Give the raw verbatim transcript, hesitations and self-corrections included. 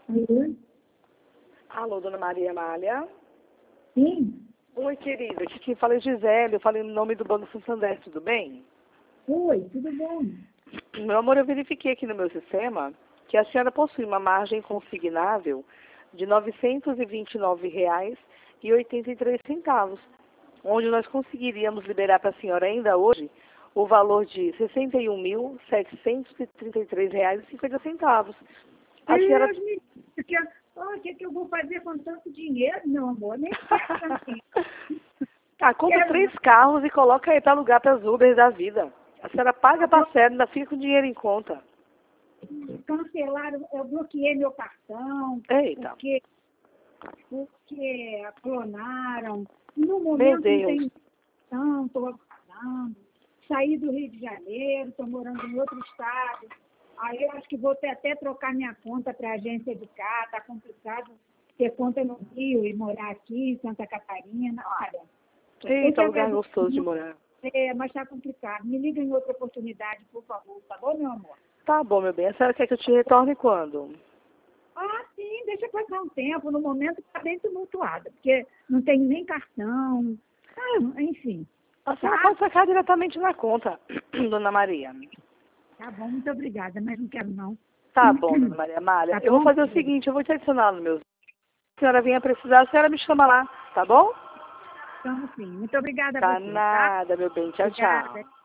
Oi. Alô, dona Maria Amália? Sim. Oi, querida. Aqui quem fala é Gisele. Eu falei no nome do Banco Santander, tudo bem? Oi, tudo bom? Meu amor, eu verifiquei aqui no meu sistema que a senhora possui uma margem consignável de novecentos e vinte e nove reais e oitenta e três centavos, onde nós conseguiríamos liberar para a senhora ainda hoje o valor de sessenta e um mil, setecentos e trinta e três reais e cinquenta centavos. A senhora... Deus me que, oh, o que, que eu vou fazer com tanto dinheiro, meu amor? Nem quero também. Ah, compra Quero três não. carros e coloca aí para alugar para as Ubers da vida. A senhora paga parcela, ainda fica com dinheiro em conta. Cancelaram, eu bloqueei meu cartão, Eita. porque, porque clonaram. No Meu momento não Deus. tem cartão, estou aguardando. Saí do Rio de Janeiro, estou morando em outro estado. Aí eu acho que vou ter até trocar minha conta para a agência de cá, está complicado ter conta no Rio e morar aqui em Santa Catarina. Olha, Eita, eu lugar te gostoso de morar. é, mas está complicado. Me liga em outra oportunidade, por favor, tá bom, meu amor? Tá bom, meu bem. A senhora quer que eu te retorne quando? Ah, sim, deixa passar um tempo. No momento está bem tumultuada, porque não tem nem cartão. Ah, enfim. A senhora Tá? pode sacar diretamente na conta, dona Maria. Tá bom, muito obrigada, mas não quero não. Tá bom, dona Maria Amália. Tá Eu vou bom? fazer o seguinte, eu vou te adicionar no meu... Se a senhora vier precisar, a senhora me chama lá, tá bom? Então, sim. Muito obrigada a Tá você, tá? nada, meu bem. Tchau, tchau. Obrigada.